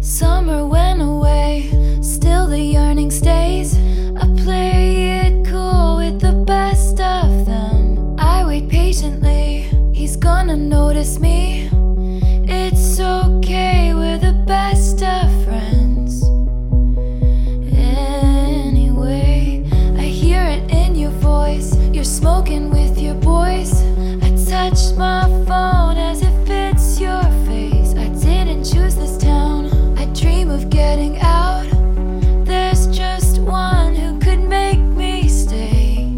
Summer went away, still the yearning stays. I play it cool with the best of them. I wait patiently, he's gonna notice me. It's okay, we're the best of friends. Anyway, I hear it in your voice, you're smoking with your boys. I touch my phone as if it's your face. I didn't choose this town, I dream of getting out. There's just one who could make me stay.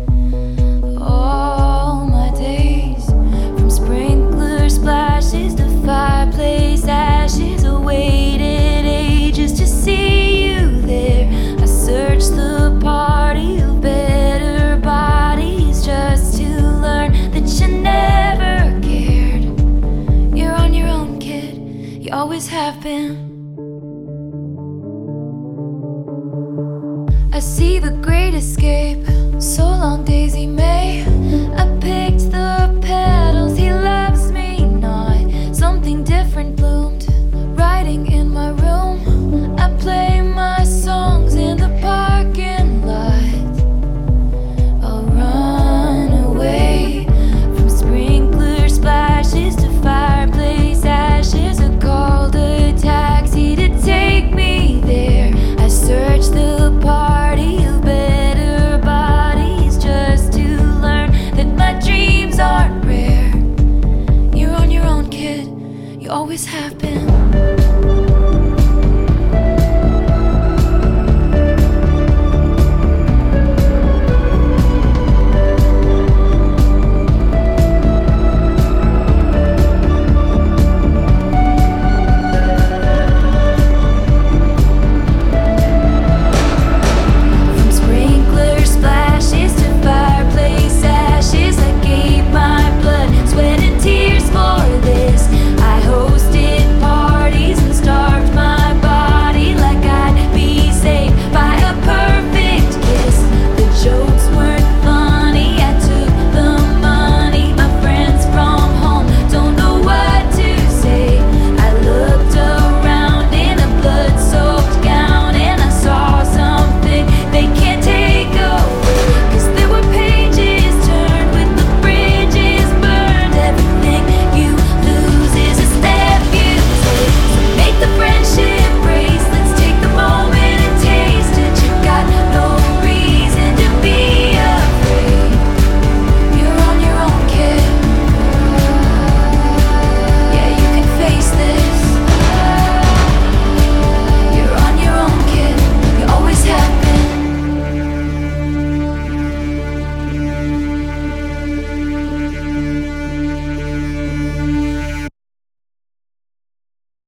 All my days, from sprinkler splashes to fireplace ashes, I waited ages to see you there. I searched the party of better bodies just to learn that you never cared. You're on your own, kid, you always have been. I see the great escape, so long Daisy May. I